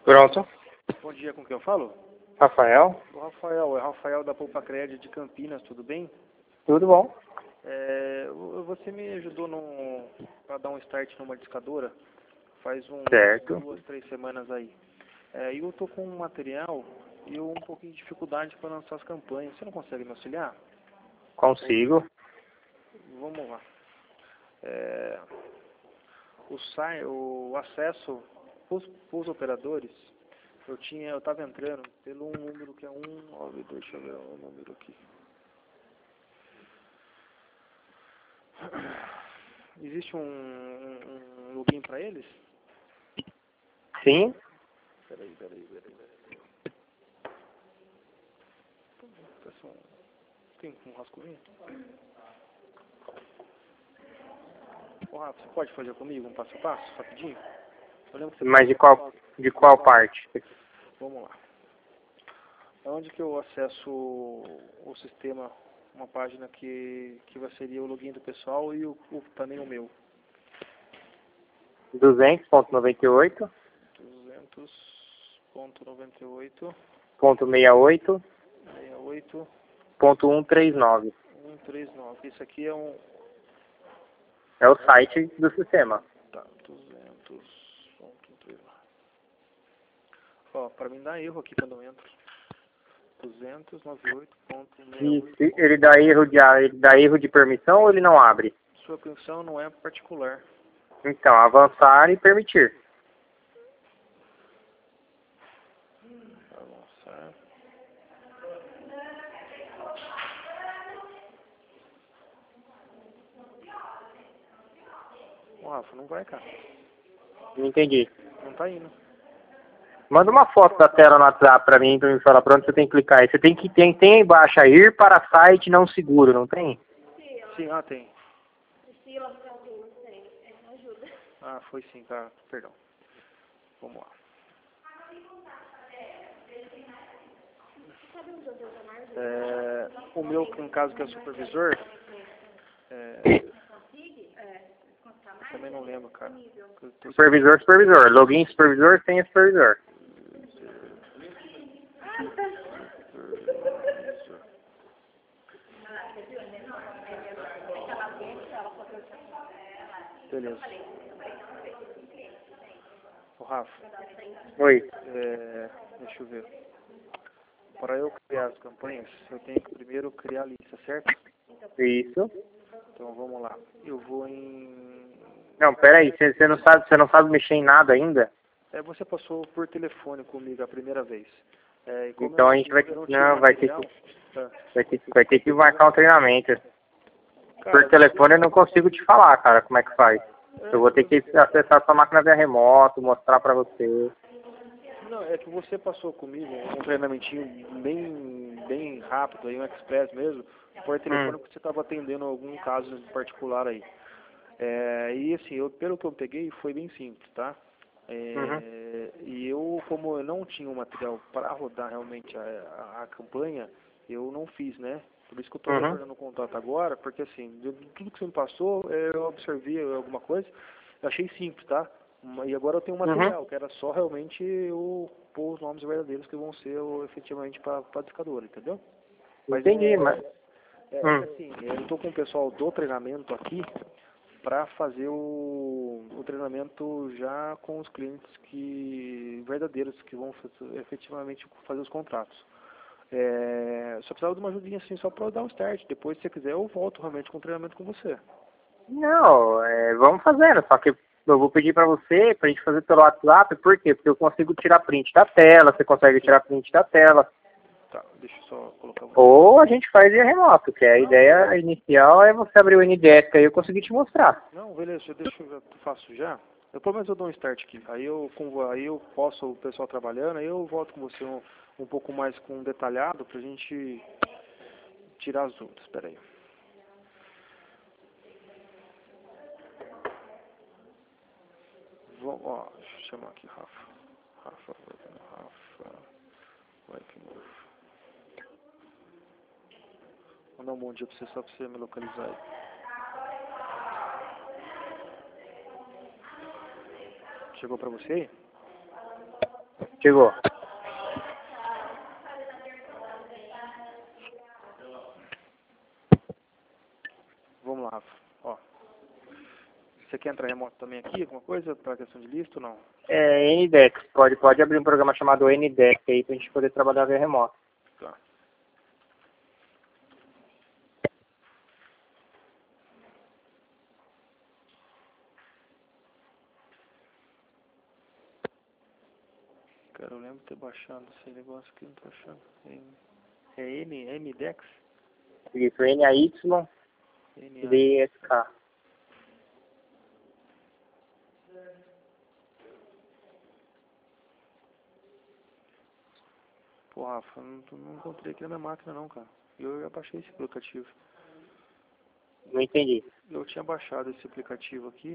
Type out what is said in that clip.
Pronto. Bom dia, com quem eu falo? Rafael, O Rafael, é Rafael da Poupa Crédito de Campinas, tudo bem? tudo bom? Você me ajudou para dar um start numa discadora faz Certo. 2, 3 semanas aí. E eu tô com um material e eu um pouquinho de dificuldade para lançar as campanhas. Você não consegue me auxiliar? Consigo. Vamos lá. O acesso para os operadores, eu estava entrando pelo um número que é deixa eu ver o número aqui. Existe um login para eles? Sim. Peraí. Tem um rascunho? Ô Rafa, você pode fazer comigo um passo a passo, rapidinho? Eu lembro que você Mas de qual parte? Vamos lá. Onde que eu acesso o sistema, uma página que seria o login do pessoal e também o meu? 200.98. 200.98. 68. 68. 139. 139. Isso aqui é É o site do sistema. Tá, 200.139. Ó, para mim dá erro aqui quando eu entro. 298.68. Ele dá erro de permissão ou ele não abre? Sua permissão não é particular. Então, avançar e permitir. Avançar. Ô, Rafa, não vai, cara. Não entendi. Não tá indo. Manda uma foto da tela no WhatsApp pra mim falar pra onde você tem que clicar. Aí você tem aí embaixo aí, ir para site não seguro, não tem? Sim, tem. Foi sim, tá. Perdão. Vamos lá. O meu, no caso, que é supervisor, também não lembro, cara. Supervisor. Login supervisor, senha supervisor. Beleza. Ô, Rafa. Oi. Deixa eu ver. Para eu criar as campanhas, eu tenho que primeiro criar a lista, certo? Isso. Então vamos lá. Eu vou em... Não, peraí, você não sabe mexer em nada ainda? Você passou por telefone comigo a primeira vez. Então a gente vai ter que marcar um treinamento. Cara, Por telefone eu não consigo te falar, cara, como é que faz. Eu vou ter que acessar sua máquina via remoto, mostrar pra você. Não, é que você passou comigo um treinamentinho bem rápido, aí um express mesmo, por telefone, porque você estava atendendo algum caso em particular aí. E assim, pelo que eu peguei, foi bem simples, tá? E como eu não tinha o material para rodar realmente a campanha, eu não fiz, né? Por isso que eu estou retornando o contato agora, porque assim, de tudo que você me passou, eu observei alguma coisa, eu achei simples, tá? E agora eu tenho um material, que era só realmente eu pôr os nomes verdadeiros que vão ser efetivamente para a discadora, entendeu? Mas Entendi, mas... assim, eu estou com o pessoal do treinamento aqui para fazer o treinamento já com os clientes verdadeiros que vão efetivamente fazer os contratos. Só precisava de uma ajudinha assim, só para dar um start. Depois, se você quiser, eu volto realmente com o treinamento com você. Não, vamos fazendo, só que eu vou pedir pra você, pra gente fazer pelo WhatsApp, por quê? Porque eu consigo tirar print da tela, você consegue tirar print da tela. Tá, deixa eu só colocar... Ou a gente faz via remoto, que a ideia inicial é você abrir o NDS, que aí eu consegui te mostrar. Não, beleza, eu faço já. Pelo menos eu dou um start aqui. Aí eu posso, o pessoal trabalhando, aí eu volto com você um pouco mais detalhado pra gente tirar as dúvidas. Espera aí. Deixa eu chamar aqui Rafa. Vai de novo. Vou dar um bom dia pra você, só pra você me localizar aí. Chegou pra você aí? Chegou. Vamos lá, Rafa. Ó. Você quer entrar remoto também aqui? Alguma coisa para questão de lista ou não? É NDEX. Pode abrir um programa chamado NDEX aí pra gente poder trabalhar via remoto. Tá. Cara, eu lembro de ter baixado esse negócio aqui, não tô achando. É NDEX? Isso, NAYDSK. Pô, Rafa, não encontrei aqui na minha máquina não, cara. Eu já baixei esse aplicativo. Não entendi. Eu tinha baixado esse aplicativo aqui.